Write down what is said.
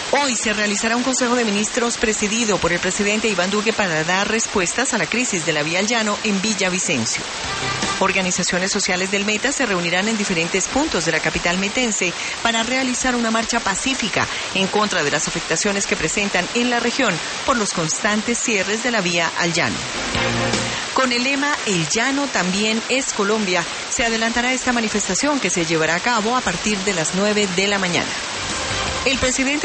Hoy se realizará un Consejo de Ministros presidido por el presidente Iván Duque para dar respuestas a la crisis de la vía al llano en Villavicencio. Organizaciones sociales del Meta se reunirán en diferentes puntos de la capital metense para realizar una marcha pacífica en contra de las afectaciones que presentan en la región por los constantes cierres de la vía al llano. Con el lema El Llano también es Colombia, se adelantará esta manifestación que se llevará a cabo a partir de las 9 de la mañana. El presidente